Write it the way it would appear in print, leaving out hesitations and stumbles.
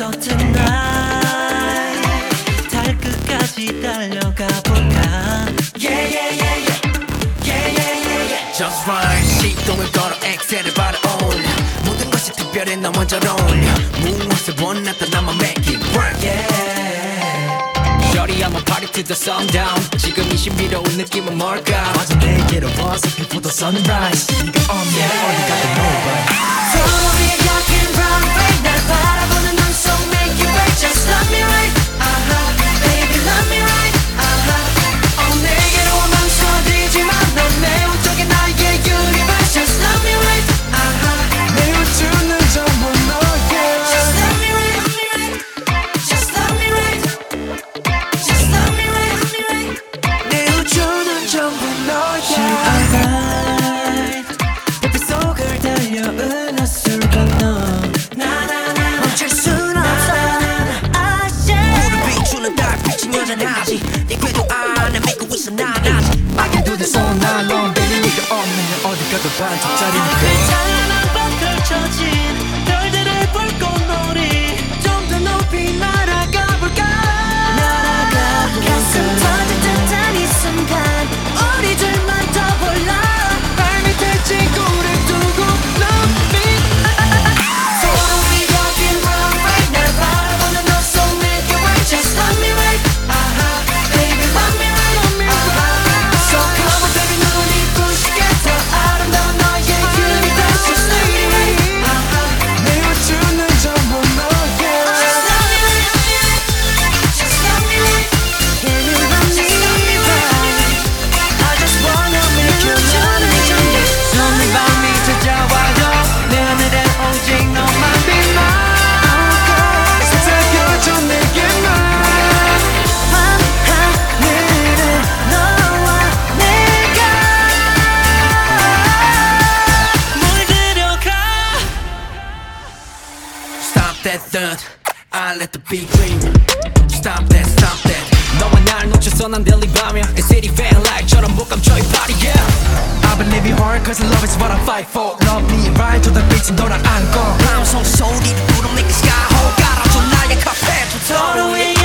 So tonight 달 끝까지 달려가 볼까. Yeah yeah yeah yeah yeah yeah yeah yeah. Just right 시동을 걸어 엑셀을 발어올려 모든 것이 특별해 너 먼저 어울려 무엇을 원했던 나만 make it work yeah. Shorty I'm a party to the sundown 지금 이 신비로운 느낌은 뭘까 맞아 내게로 와서 before the sunrise 네가 없는 어디 가도 nobody 서로 위에 약한 brown face 날 바라보는 눈속 make it right. Just love me right baby love me right 내게로 망설이지만 넌 내 오른쪽에 나의 universe. Just love me right 내 우주는 전부 너야 Just love me right Just love me right Just love me right 내 우주는 전부 너야 Alright 별빛 속을 달려 은하수를 건너 나나나 멈출 순 없어 우리 비추는 달빛은 여전하지 네 궤도 안에 믿고 있어 난 아직 I can do this all night long baby 네가 없는 어디 가도 반짝짜리니까 찬란한 밤 펼쳐진 별들의 불꽃놀이 좀 더 높이 날아가 볼까. 가슴 터질 듯한 이 순간 우리 둘만 더 골라 발밑에 친구를 두고 love me 서로 위협인 wrong right 날 바라보는 너 so make it right. Just love me right baby love me right So come on baby 눈이 부시게 더 아름다운 너의 universe. Just love me right 내 우주는 전부 너야 Just love me right Just love me right Can you love me right I just wanna make you love me 눈이 밤이 찾아와도 내 하늘엔 오직 너만 빛나 사겨줘 내게만 밤하늘은 너와 내가 물들여가. Stop that thud I let the beat dream Stop that 너와 날 놓쳐서 난 들리가며 A city fan like 저런 못 감춰 이 party yeah I believe you hard cause love is what I fight for Love me right to the beat 너랑 안고 방송 소리를 뚫어내기 sky hole 깔아줘 나의 카페 서로 위에